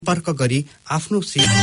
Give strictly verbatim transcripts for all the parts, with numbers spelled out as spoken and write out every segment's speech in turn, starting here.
सम्पर्क गरी आफ्नो सेवा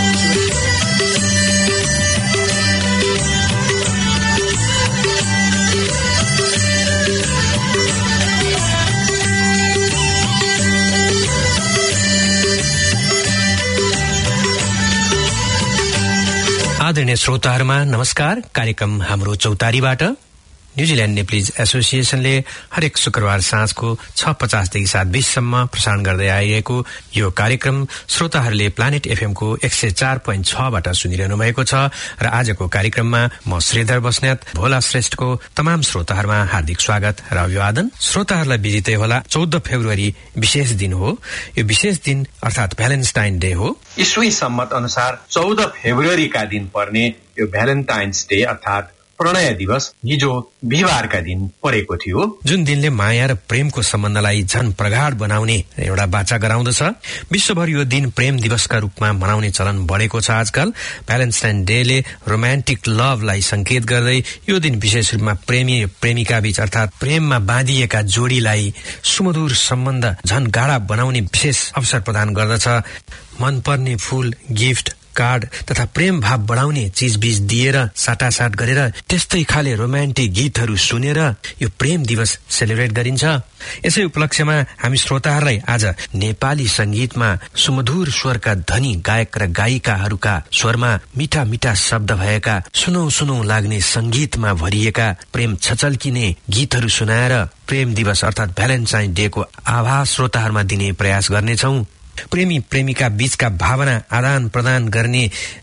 आदरणीय श्रोताहरुमा नमस्कार। कार्यक्रम हाम्रो चौतारीबाट न्यूजील्याण्ड नेप्लिज एसोसिएसनले हरेक शुक्रबार साँझको छ पचासदेखि सात बीससम्म प्रसारण गर्दै आइरहेको यो कार्यक्रम श्रोताहरूले प्लानेट एफएम को एक सय चार पोइन्ट छ बाट सुनिरहनु भएको छ र आजको कार्यक्रममा म श्रीधर बस्नेत भोला श्रेष्ठको तमाम श्रोताहरुमा हार्दिक स्वागत र अभिवादन। श्रोताहरूलाई विदितै होला चौध फेब्रुअरी विशेष दिन हो। यो विशेष दिन अर्थात भ्यालेन्टाइन डे हो। ईस्वी सम्मत अनुसार चौध फेब्रुअरीका दिन पर्ने यो भ्यालेन्टाइन्स डे अर्थात प्रणय दिवस हिजो बिहीबारका दिन परेको थियो, जुन दिनले माया र प्रेमको सम्बन्धलाई झन प्रगाढ बनाउने एउटा बाचा गराउँदछ। विश्वभर यो दिन प्रेम दिवसका रूपमा मनाउने चलन बढेको छ आजकल। भ्यालेन्टाइन डेले रोमान्टिक लभलाई संकेत गर्दै यो दिन विशेष रूपमा प्रेमी प्रेमिका बीच अर्थात प्रेममा बाँधिएका जोडीलाई सुमधुर सम्बन्ध झन गाढा बनाउने विशेष अवसर प्रदान गर्दछ। मनपर्ने फूल, गिफ्ट, कार्ड तथा प्रेम भाव बढाउने चीजबीज दिएर साटासाट गरेर त्यस्तै खाले रोमान्टिक गीतहरू सुनेर यो प्रेम दिवस सेलिब्रेट गरिन्छ। यसै उपलक्ष्यमा हामी श्रोताहरूलाई आज नेपाली संगीतमा सुमधुर स्वरका धनी गायक र गायिकाहरूका स्वरमा मिठा मिठा शब्द भएका सुनौ सुनौ लाग्ने संगीतमा भरिएका प्रेम छचल्किने गीतहरू सुनाएर प्रेम दिवस अर्थात भ्यालेन्टाइन डे को आभास श्रोताहरूमा दिने प्रयास गर्नेछौं। प्रेमी प्रेमिका बीचका भावना आदान प्रदान गर्ने,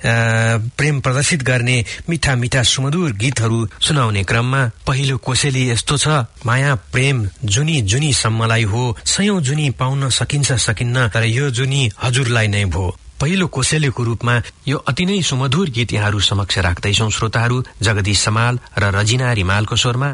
प्रेम प्रदर्शित गर्ने मिठा मिठा सुमधुर गीतहरू सुनाउने क्रममा पहिलो कोसेली यस्तो छ। माया प्रेम जुनी जुनी सम्मलाई हो, सयौं जुनी पाउन सकिन्छ सकिन्न, तर यो जुनी हजुरलाई नै भो। पहिलो कोसेलीको रूपमा यो अति नै सुमधुर गीत यहाँहरू समक्ष राख्दैछौं श्रोताहरू। जगदीश समाल र रजिना रिमालको स्वरमा।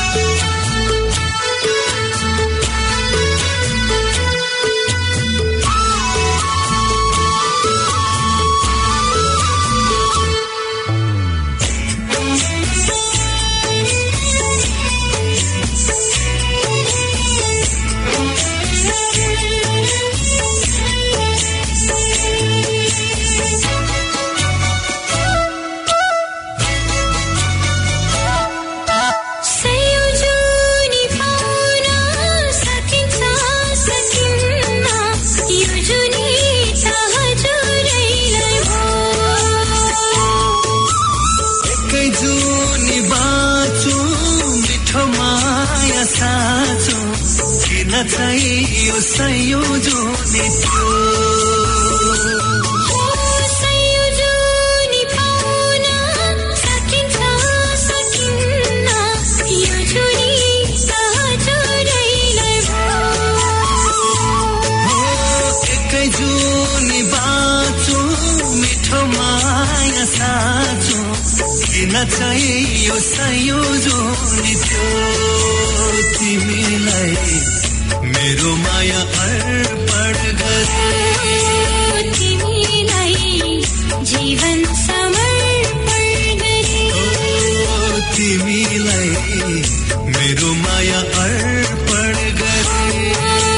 मेरो माया अर्पण गरे, तिमीलाई जीवन समर्पण गरे, तिमीलाई मेरो माया अर्पण गरे,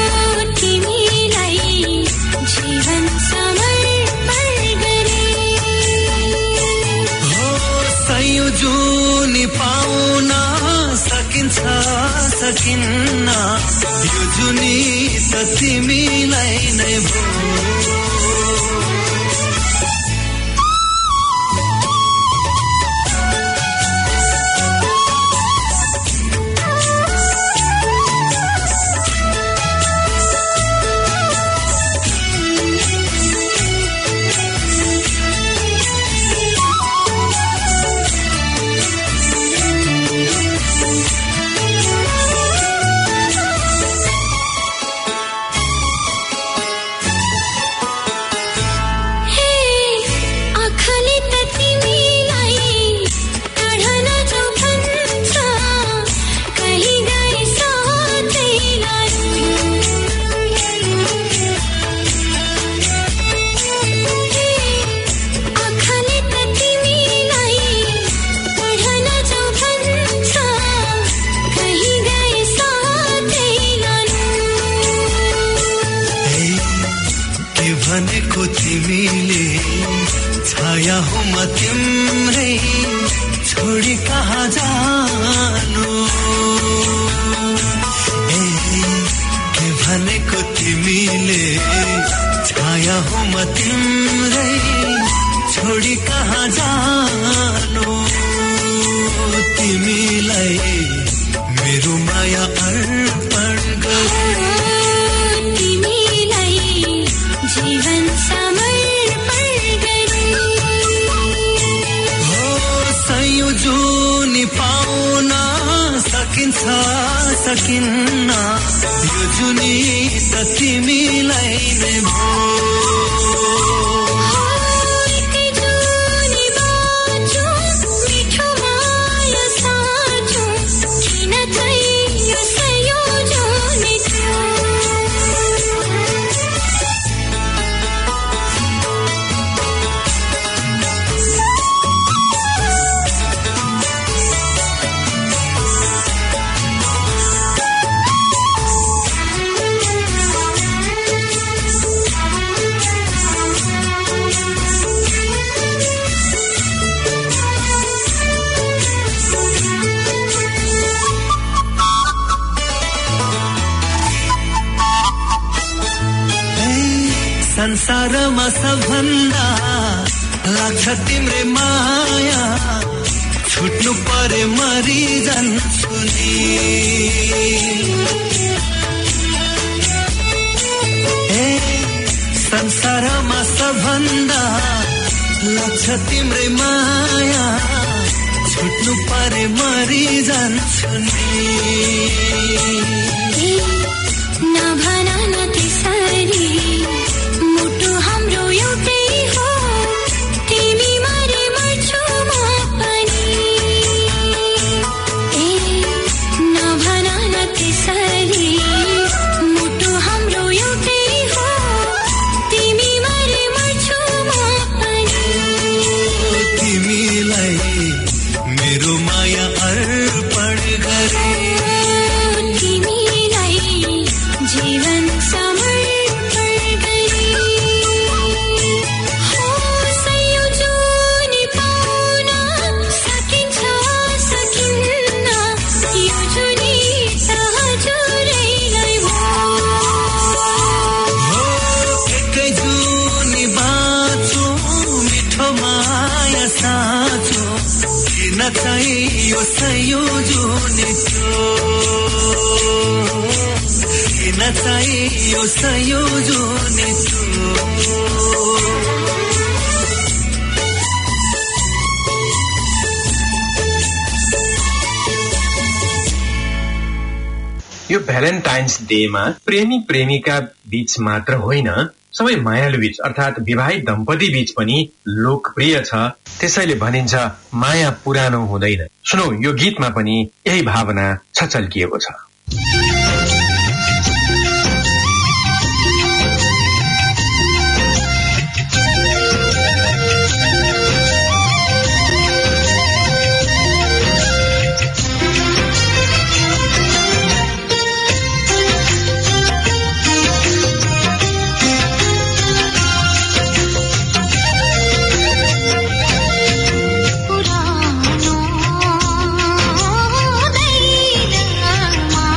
तिमीलाई जीवन समर्पण गरे। हो सयौं जुनी पाउन सकिन्छ सकिन्न, यो जुनी त तिमीलाई नै भो। तिमीले छाया हो म तिम्रै छोडी कहाँ जानु ए के भनेको तिमीले छाया हो म तिम्रै छोडी कहाँ जानु तिमीलाई मेरो माया अर्पण गरे तिमीलाई जीवन समर्पण गरे हो सयौं जुनी पाउन सकिन्छ सकिन्न यो जुनी त तिमीलाई नै भो संसारमा सबभन्दा लाग्छ तिम्रै माया छुट्नु परे मरि जान्छु नि ए संसारमा सबभन्दा लाग्छ तिम्रै माया छुट्नु परे मरि जान्छु नि नभना न त्यसरी मुटु हाम्रो एउटै हो तिमी मरे मर्छु म पनि ए नभना न त्यसरी मुटु हाम्रो एउटै हो तिमी मरे मर्छु म पनि तिमीलाई मेरो माया अर्पण गरे तिमीलाई जीवन समर्पण गरे हो सयौं जुनी पाउन सकिन्छ सकिन्न यो जुनी त हजुरैलाई हो हो एकै जुनी बाँचो मिठो माया साँचो किन चाहियो सयौं जुनी त्यो किन चाहियो सयौं जुनी त्यो यो भ्यालेन्टाइन्स डेमा प्रेमी प्रेमिका बीच मात्र होइन सबै मायालु बीच अर्थात् विवाहित दम्पति बीच पनि लोकप्रिय छ त्यसैले भनिन्छ माया पुरानो हुँदैन सुनौ यो गीतमा पनि यही भावना छचल्किएको छ पुरानो दैना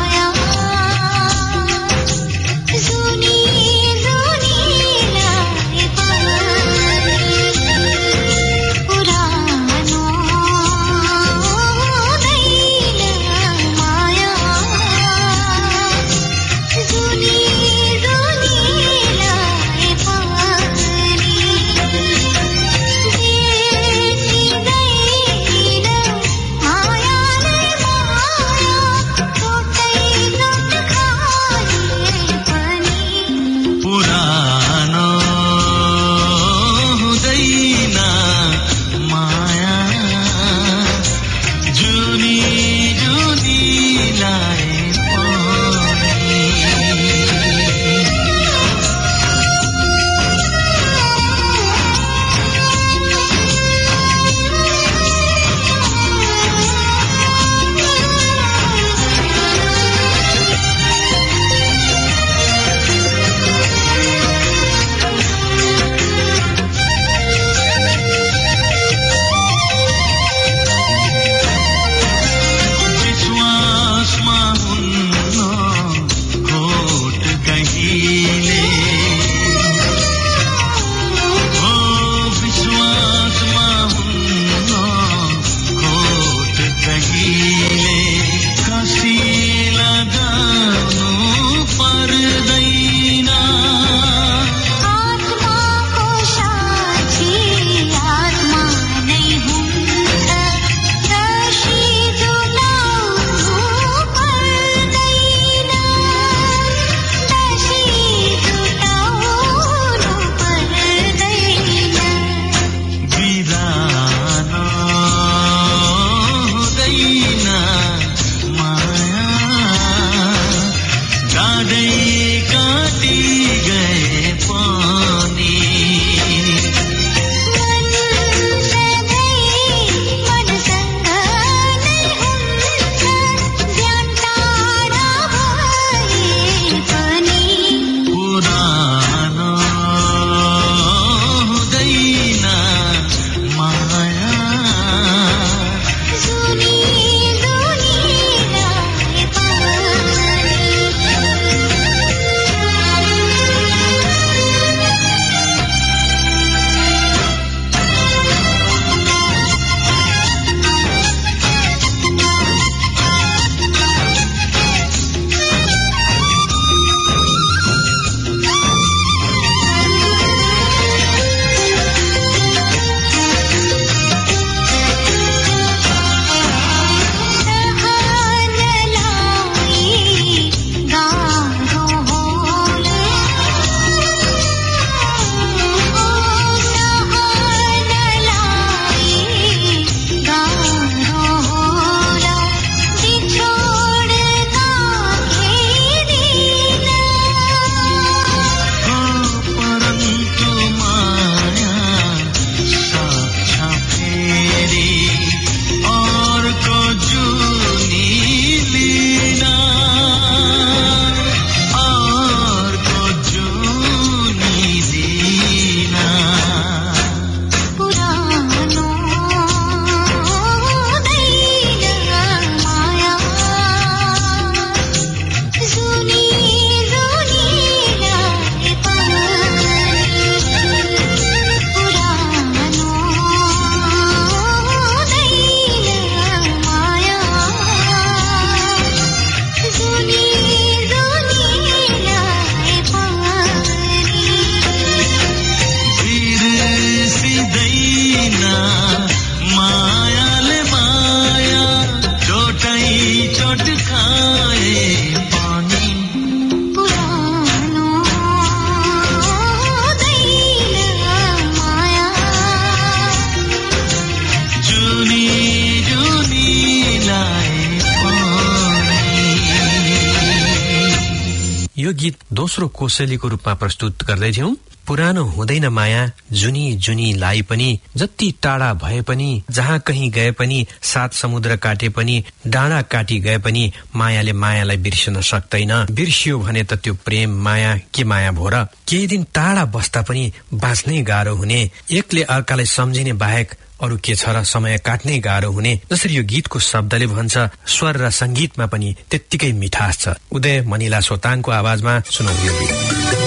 गीत दोस्रो कोसेलीको रूपमा प्रस्तुत गर्दैथ्यौं। पुरानो हुँदैन माया जुनी जुनीलाई पनि, जति टाढा भए पनि, जहाँ कहीँ गए पनि, सात समुद्र काटे पनि, डाँडा काटी गए पनि, मायाले मायालाई बिर्सन सक्दैन। बिर्सियो भने त त्यो प्रेम माया के माया भो र। केही दिन टाढा बस्दा पनि बाँच्नै गाह्रो हुने, एकले अर्कालाई सम्झिने बाहेक अरू के छ र, समय काट्नै गाह्रो हुने। जसरी यो गीतको शब्दले भन्छ, स्वर र संगीतमा पनि त्यत्तिकै मिठास छ। उदय मनिला सोताङको आवाजमा सुनौ यो गीत।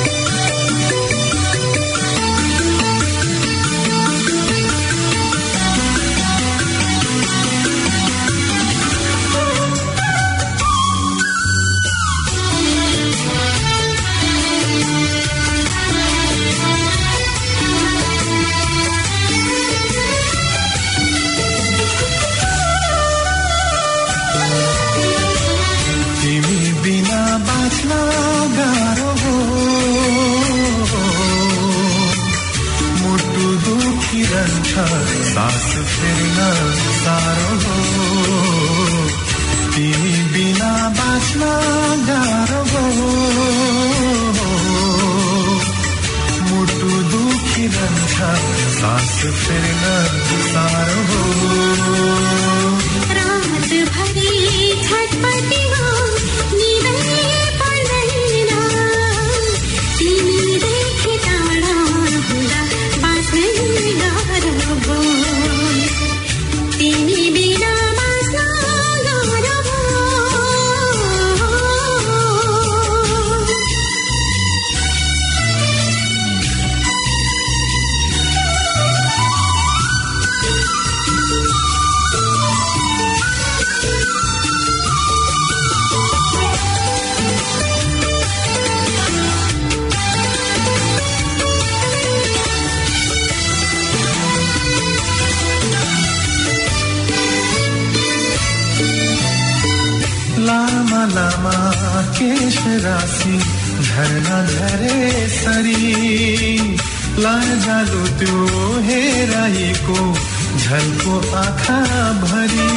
सास फेर्न साह्रो हो, तिमी बिना बाँच्न गाह्रो हो, मुटु दुखिरहन्छ सास फेर्न साह्रो हो। रातभरि छटपटी हो, निदै पर्दैन, तिमीदेखि टाढा हुँदा बाँच्नै गाह्रो हो, तिमी बिना बाँच्न गाह्रो हो। लामा लामा केश राशि झरना झरे सरी, लैजालु त्यो हेराएको झल्को आँखा भरी।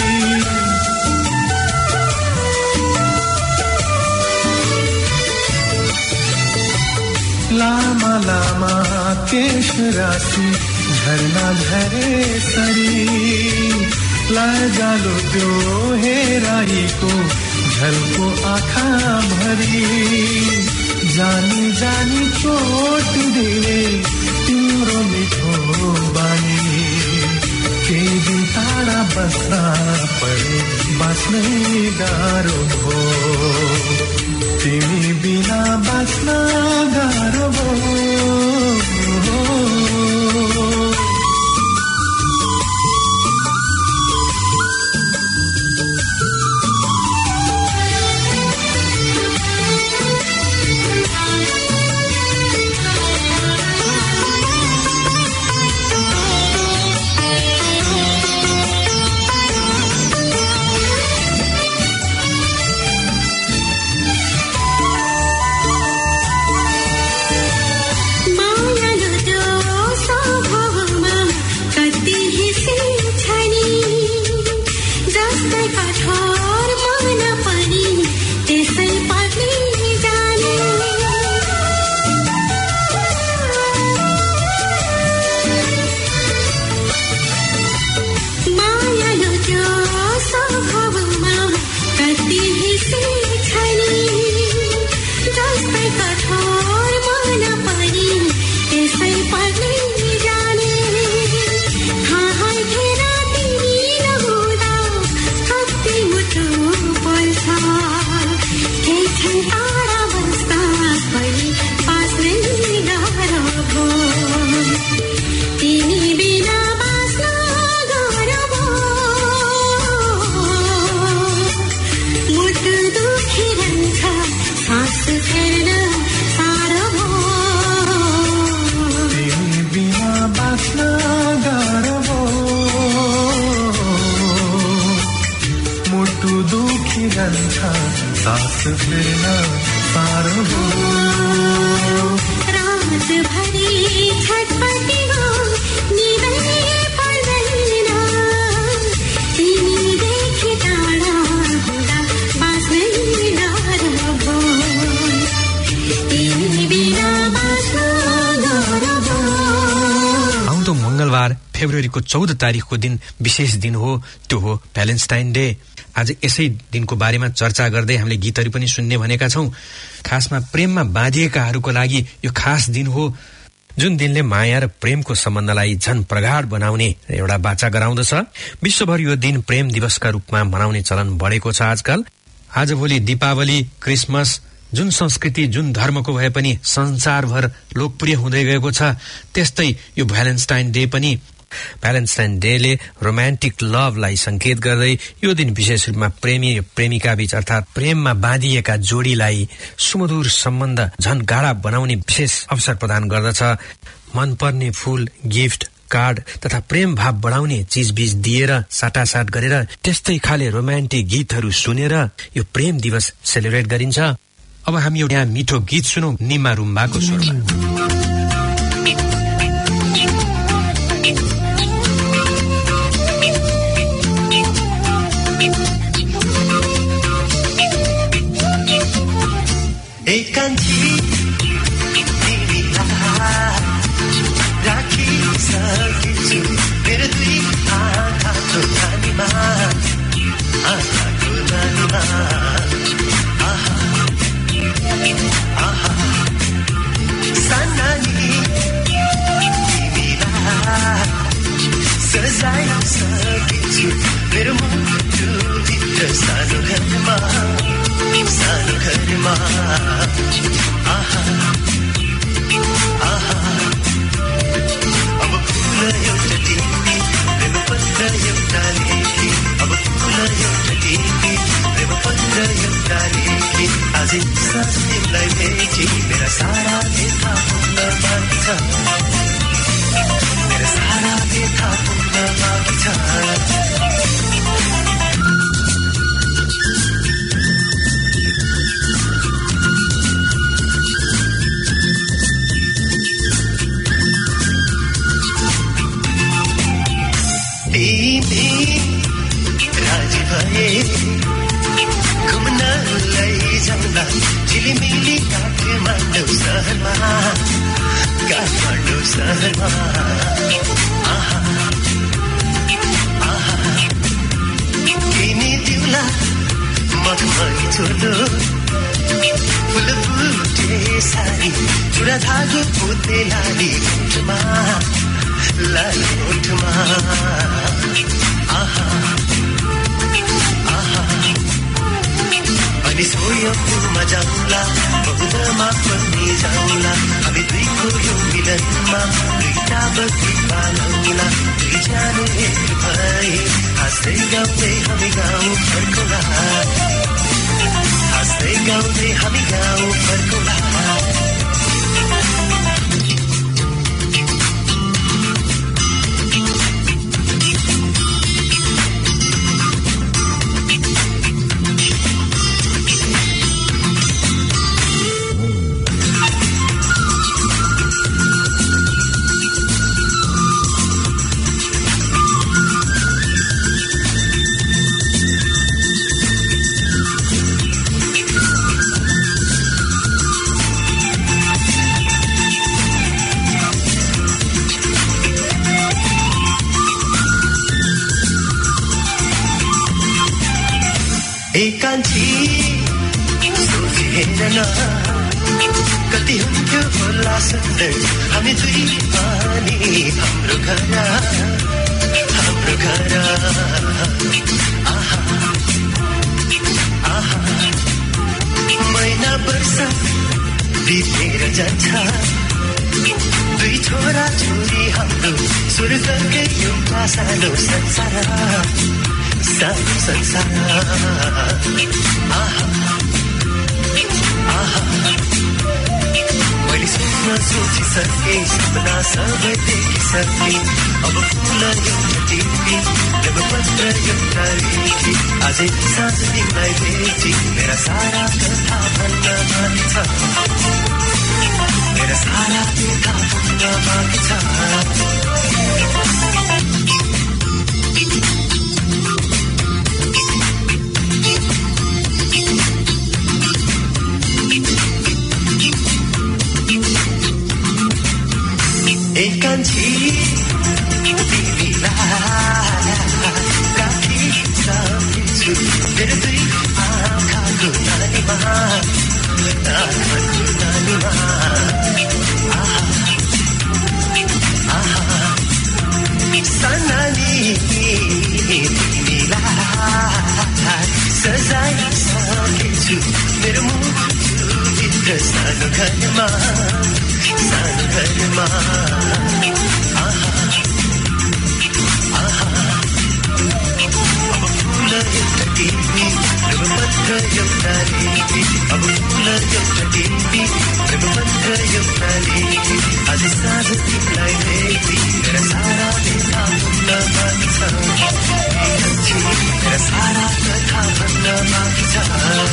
लामा लामा केश राशि झरना झरे सरी, लैजालु त्यो हेराएको झल्को आँखा भरी। जानी जानी चोट दिने तिम्रो मिठो बानी, केही दिन टाढा बस्दा परे बाँच्नै गाह्रो हो, तिमी बिना बाँच्न गाह्रो हो। सास फेर्न साह्रो हो, रातभरि छटपटी हो, निदै पर्दैन, तिमीदेखि टाढा हुँदा बाँच्नै गाह्रो हो, फेब्रुअरीको चौध तारिकको दिन विशेष दिन हो, त्यो हो भ्यालेन्टाइन डे। आज यसै दिनको बारेमा चर्चा गर्दै हामीले गीतहरू पनि सुन्ने भनेका छौं। खासमा प्रेममा बाँधिएकाहरूको लागि यो खास दिन हो, जुन दिनले माया र प्रेमको सम्बन्धलाई झन प्रगाढ बनाउने एउटा बाचा गराउँदछ। विश्वभर यो दिन प्रेम दिवसका रूपमा मनाउने चलन बढेको छ आजकल। आजभोलि दीपावली, क्रिसमस जुन संस्कृति जुन धर्मको भए पनि संसारभर लोकप्रिय हुँदै गएको छ, त्यस्तै यो भ्यालेन्टाइन डे पनि। भ्यालेन्टाइन डेले रोमान्टिक लभलाई संकेत गर्दै यो दिन विशेष रूपमा प्रेमी र प्रेमिका बीच अर्थात् प्रेममा बाँधिएका जोडीलाई सुमधुर सम्बन्ध झन गाढा बनाउने विशेष अवसर प्रदान गर्दछ। मनपर्ने फूल, गिफ्ट, कार्ड तथा प्रेम भाव बढाउने चीजबीज दिएर साटासाट गरेर त्यस्तै खाले रोमान्टिक गीतहरू सुनेर यो प्रेम दिवस सेलिब्रेट गरिन्छ। अब हामी एउटा मिठो गीत सुनौं निमा रुम्बाको स्वरमा। एकांची तिमीलाई राखिसकेछु मेरो दुई आँखाको नानीमा, आँखाको नानीमा। आहा आहा सानानी तिमीलाई सजाइसकेछु मेरो मुटुभित्र सानो घरमा, सानो घरमा। आहा आहा अब फुल एउटा टिपी प्रेम पत्र एउटा लेखी, अब फुल एउटा टिपी प्रेम पत्र एउटा लेखी। आजै साँझ तिमीलाई भेटी मेरा सारा देखा पुग्न बाँकी छ, मेरा सारा देखा पुग्न बाँकी छ। तिमी राजी भए घुम्न लैजाउँला झिलिमिली काठमाडौँ सहरमा, काठमाडौँ सहरमा। आहा आहा किनिदिउँला मखमली चोलो, फुल फुटे सारी, चुरा धागो पोते लाली ओठमा, लाली ओठमा। आहा आहा अनि सोयौमा जाउँला, बहुधमा पनि जाउँला, हामी दुईको यो मिलनमा दुईटा बत्ती पालौँला, दुई जानु एक भए हाँस्दै गाउँदै हामी गाउँ फर्कौँला, हाँस्दै गाउँदै हामी गाउँ फर्कौँला। एकांची सोचेर न कति हुन्थ्यो होला सुन्दर हामी दुई पानी, हाम्रो घर हाम्रो घर। आहा आहा महिना वर्ष बितेर जान्छ, दुई छोरा छोरी हाम्रो स्वर्गकै एउटा सानो संसार, सानो संसार। आहा आहा मैले सोच्न सोचिसके, सपना सबै देखिसके, अब फुल एउटा टिपी प्रेम पत्र एउटा लेखी, आजै साँझ तिमीलाई भेटी मेरा सारा कथा भन्न बाँकी छ, मेरा सारा कथा भन्न बाँकी छ। एकांची छु मेरो दुई आँखाको नानीमा आँखाको नानीमा आहा आहा सनानी तिमीलाई सजाइसकेछु मेरो मुटुभित्र सानो घरमा सानो घरमा आहा आहा अब फुल एउटा टिपी प्रेमपत्र एउटा लेखी अब फुल एउटा टिपी प्रेमपत्र एउटा लेखी आज साँझ तिमीलाई भेटी मेरा सारा व्यथा भन्न बाँकी छ मेरा सारा कथा भन्न बाँकी छ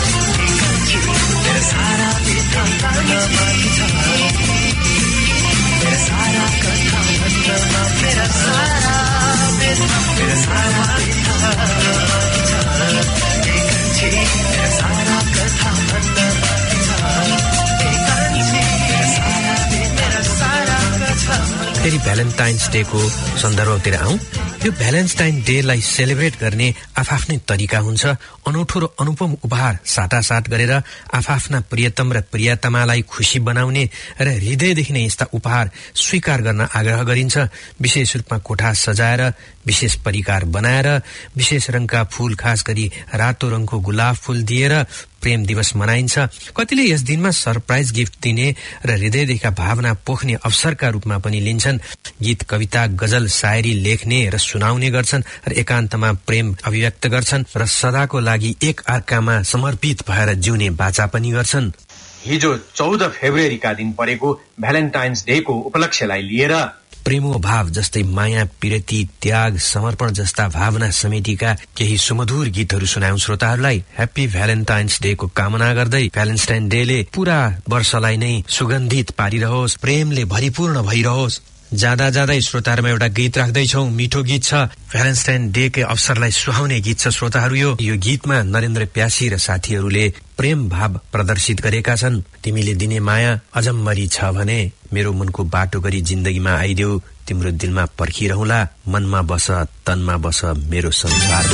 मेरा सारा व्यथा भन्न बाँकी छ मेरा सारा कथा भन्न बाँकी मेरा सारा व्यथा मेरा सारा व्यथा भन्न बाँकी छ मेरा सारा कथा भन्न बाँकी छ मेरा सारा मेरा सारा कथा फेरि भ्यालेन्टाइन्स डे को सन्दर्भतिर आउँ। यो भ्यालेन्टाइन डेलाई सेलिब्रेट गर्ने आफ्नै तरिका हुन्छ। अनौठो र अनुपम उपहार साटासाट गरेर आफ्ना प्रियतम र प्रियतमालाई खुशी बनाउने र हृदयदेखि नै यस्ता उपहार स्वीकार गर्न आग्रह गरिन्छ। विशेष रूपमा कोठा सजाएर विशेष परिकार बनाएर विशेष रङका फूल खास गरी रातो रङको गुलाब फूल दिएर प्रेम दिवस मनाइन्छ। कतिले यस दिनमा सरप्राइज गिफ्ट दिने र हृदयदेखि भावना पोख्ने अवसरका रूपमा पनि लिन्छन्। गीत कविता गजल शायरी लेख्ने र सुनाउने गर्छन् र एकान्तमा प्रेम अभिव्यक्त गर्छन् र सदाको लागि एक अर्कामा समर्पित भएर जिउने बाचा पनि गर्छन्। हिजो चौध फेब्रुअरीका दिन परेको भ्यालेन्टाइन्स डे को उपलक्ष्यलाई लिएर प्रेमो भाव जस्तै माया पिरती त्याग समर्पण जस्ता भावना समेटिका केही सुमधुर गीतहरू सुनायौं श्रोताहरूलाई। ह्याप्पी भ्यालेन्टाइन्स डे को कामना गर्दै भ्यालेन्टाइन डेले पूरा वर्षलाई नै सुगन्धित पारिरहोस्, प्रेमले भरिपूर्ण भइरहोस्। जाँदा जाँदै श्रोताहरूमा एउटा गीत राख्दैछौ, मिठो गीत छ, भ्यालेन्टाइन डे के अवसरलाई सुहाउने गीत छ श्रोताहरू। यो यो गीतमा नरेन्द्र प्यासी र साथीहरूले प्रेम भाव प्रदर्शित गरेका छन्। तिमीले दिने माया अजम्मरी छ भने मेरो मनको बाटो गरी जिन्दगीमा आइदेऊ, तिम्रो दिलमा पर्खिरहँला, मनमा बस तनमा बस मेरो संसार।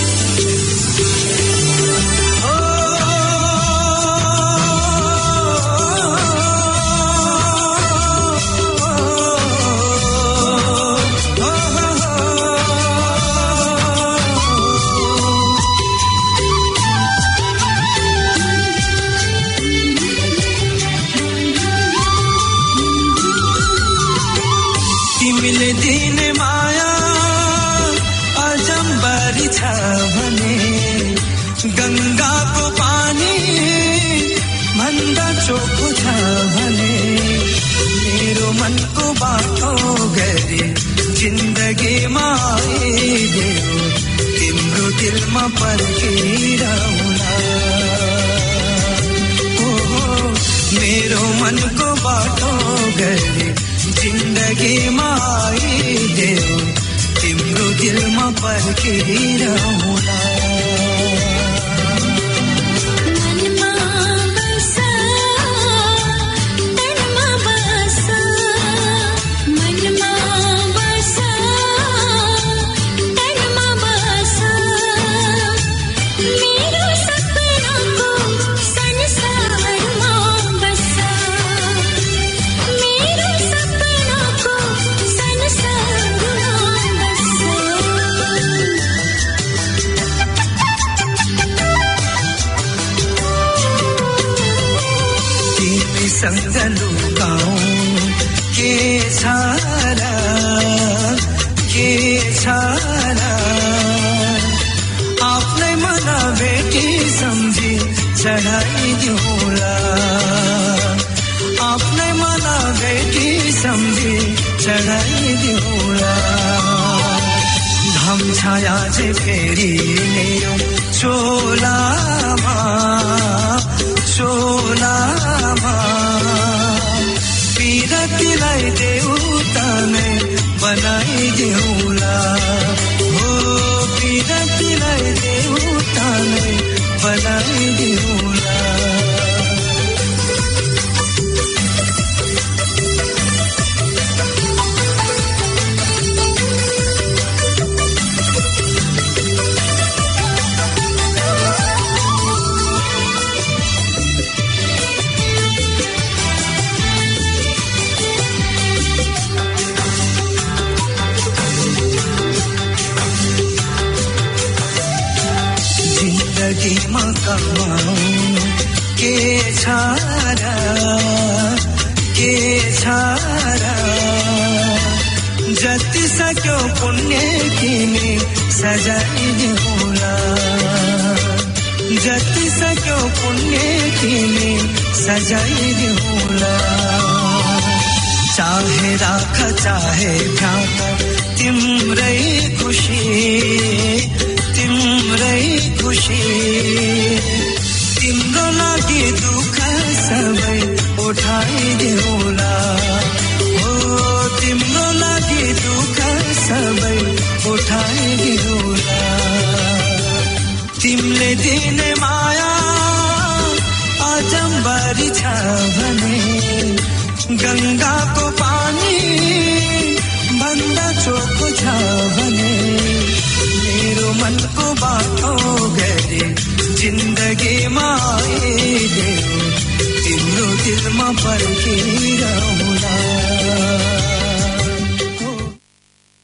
तिमीले दिने माया अजम्बरी छ भने गंगाको पानी भन्दा चोखो छ भने मेरो मनको बाटो गरी जिन्दगीमा आइदेऊ, तिम्रो दिलमा पर्खिरहँला। ओहो मेरो मनको बाटो गरी जिन्दगीमा आइदेऊ, तिम्रो दिलमा पर्खिरहँला। सँग लुकाऊ के छ र के छ र आफ्नै मन भेटी सम्झी चढाइदिउँला, आफ्नै मन भेटी सम्झी चढाइदिउँला। घम छाया चाहिँ फेरि ल्यायो चोलामा चोलामा, पिरतीलाई देउता नै बनाइदिउँला। हो पिरतीलाई देउता नै बनाइदिउँला। लागि म कमाऊ के छ र के छ र जति सक्यो पुण्य तिमी सजाइदिउला जति सक्यो पुण्य तिमी सजाइदिउला चाहे राख चाहे फ्याँक तिम्रै खुसी तिम्रै खुसी तिम्रो लागि दुःख सबै उठाइदेऊला हो तिम्रो लागि दुःख सबै उठाइदेऊला तिमीले दिने माया अजम्बरी छ भने गङ्गाको